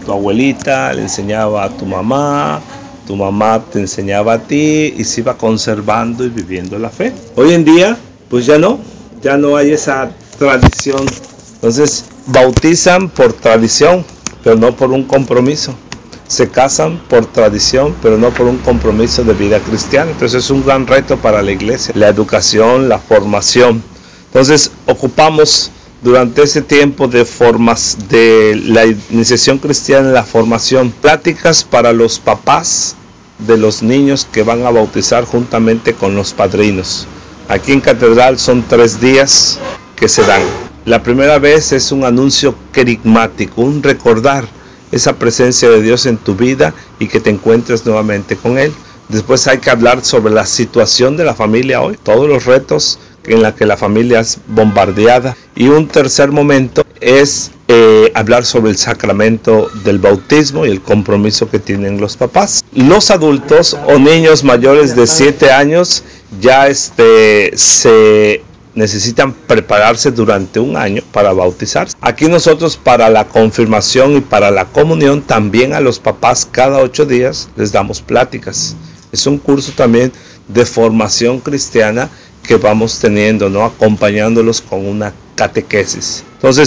Tu abuelita le enseñaba a tu mamá te enseñaba a ti y se iba conservando y viviendo la fe. Hoy en día, pues ya no hay esa tradición. Entonces, bautizan por tradición, pero no por un compromiso. Se casan por tradición, pero no por un compromiso de vida cristiana. Entonces es un gran reto para la iglesia, la educación, la formación. Entonces ocupamos durante ese tiempo de la iniciación cristiana, la formación, pláticas para los papás de los niños que van a bautizar juntamente con los padrinos. Aquí en Catedral son 3 días que se dan. La primera vez es un anuncio querigmático, un recordar esa presencia de Dios en tu vida y que te encuentres nuevamente con Él. Después hay que hablar sobre la situación de la familia hoy, todos los retos en la que la familia es bombardeada. Y un tercer momento es hablar sobre el sacramento del bautismo y el compromiso que tienen los papás. Los adultos o niños mayores de 7 años ya se necesitan prepararse durante un año para bautizarse. Aquí nosotros para la confirmación y para la comunión también a los papás cada 8 días les damos pláticas. Es un curso también de formación cristiana que vamos teniendo, ¿no? Acompañándolos con una catequesis. Entonces,